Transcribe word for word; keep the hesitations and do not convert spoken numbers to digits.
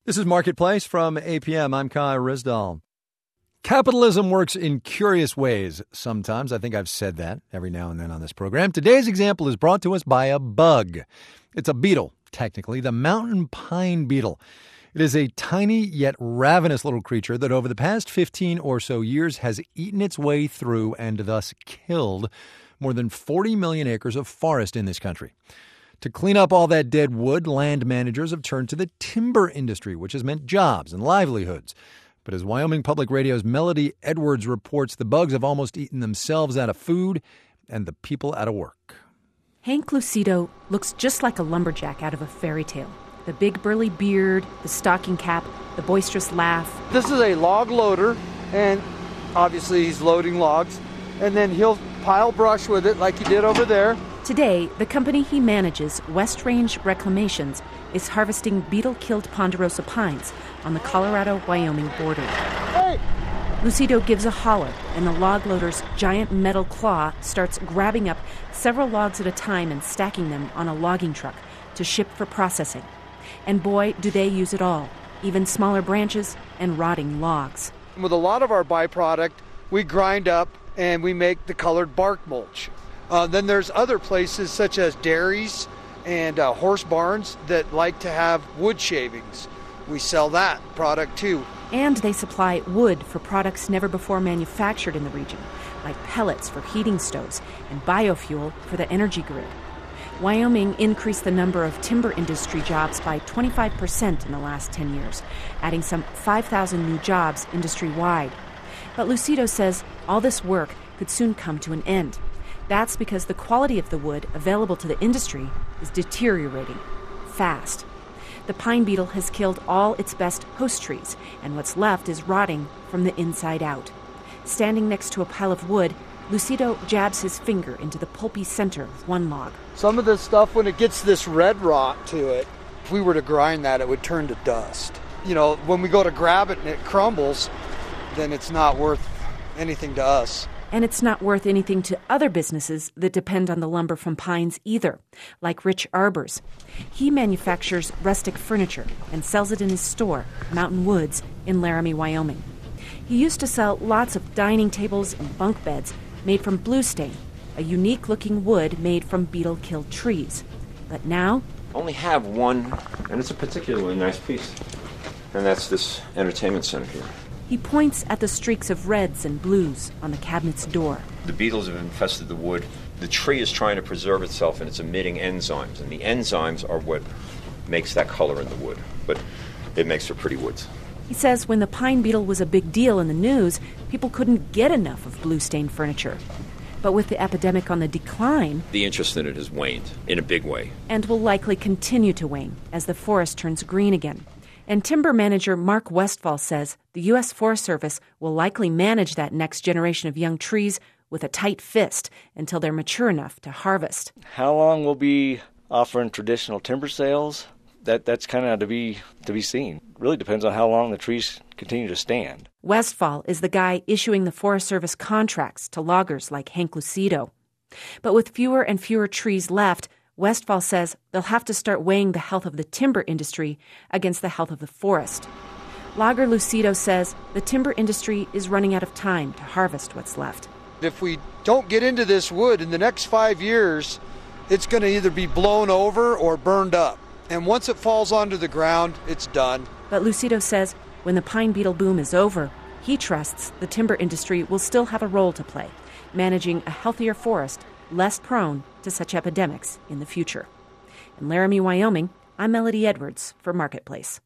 This is Marketplace from A P M. I'm Kai Risdall. Capitalism works in curious ways sometimes. I think I've said that every now and then on this program. Today's example is brought to us by a bug. It's a beetle, technically, the mountain pine beetle. It is a tiny yet ravenous little creature that over the past fifteen or so years has eaten its way through and thus killed more than forty million acres of forest in this country. To clean up all that dead wood, land managers have turned to the timber industry, which has meant jobs and livelihoods. But as Wyoming Public Radio's Melody Edwards reports, the bugs have almost eaten themselves out of food and the people out of work. Hank Lucido looks just like a lumberjack out of a fairy tale. The big burly beard, the stocking cap, the boisterous laugh. This is a log loader, and obviously he's loading logs, and then he'll pile brush with it like he did over there. Today, the company he manages, West Range Reclamations, is harvesting beetle-killed ponderosa pines on the Colorado-Wyoming border. Hey! Lucido gives a holler, and the log loader's giant metal claw starts grabbing up several logs at a time and stacking them on a logging truck to ship for processing. And boy, do they use it all, even smaller branches and rotting logs. With a lot of our byproduct, we grind up and we make the colored bark mulch. Uh, then there's other places such as dairies and uh, horse barns that like to have wood shavings. We sell that product too. And they supply wood for products never before manufactured in the region, like pellets for heating stoves and biofuel for the energy grid. Wyoming increased the number of timber industry jobs by twenty-five percent in the last ten years, adding some five thousand new jobs industry-wide. But Lucido says all this work could soon come to an end. That's because the quality of the wood available to the industry is deteriorating fast. The pine beetle has killed all its best host trees, and what's left is rotting from the inside out. Standing next to a pile of wood, Lucido jabs his finger into the pulpy center of one log. Some of this stuff, when it gets this red rot to it, if we were to grind that, it would turn to dust. You know, when we go to grab it and it crumbles, then it's not worth anything to us. And it's not worth anything to other businesses that depend on the lumber from pines either, like Rich Arbors. He manufactures rustic furniture and sells it in his store, Mountain Woods, in Laramie, Wyoming. He used to sell lots of dining tables and bunk beds made from blue stain, a unique-looking wood made from beetle-killed trees. But now... only have one, and it's a particularly nice piece. And that's this entertainment center here. He points at the streaks of reds and blues on the cabinet's door. The beetles have infested the wood. The tree is trying to preserve itself, and it's emitting enzymes. And the enzymes are what makes that color in the wood. But it makes for pretty woods. He says when the pine beetle was a big deal in the news, people couldn't get enough of blue-stained furniture. But with the epidemic on the decline... the interest in it has waned in a big way. And will likely continue to wane as the forest turns green again. And timber manager Mark Westfall says the U S Forest Service will likely manage that next generation of young trees with a tight fist until they're mature enough to harvest. How long we'll be offering traditional timber sales, that that's kind of to be to be seen. Really depends on how long the trees continue to stand. Westfall is the guy issuing the Forest Service contracts to loggers like Hank Lucido. But with fewer and fewer trees left, Westfall says they'll have to start weighing the health of the timber industry against the health of the forest. Logger Lucido says the timber industry is running out of time to harvest what's left. If we don't get into this wood in the next five years, it's going to either be blown over or burned up. And once it falls onto the ground, it's done. But Lucido says when the pine beetle boom is over, he trusts the timber industry will still have a role to play, managing a healthier forest less prone to such epidemics in the future. In Laramie, Wyoming, I'm Melody Edwards for Marketplace.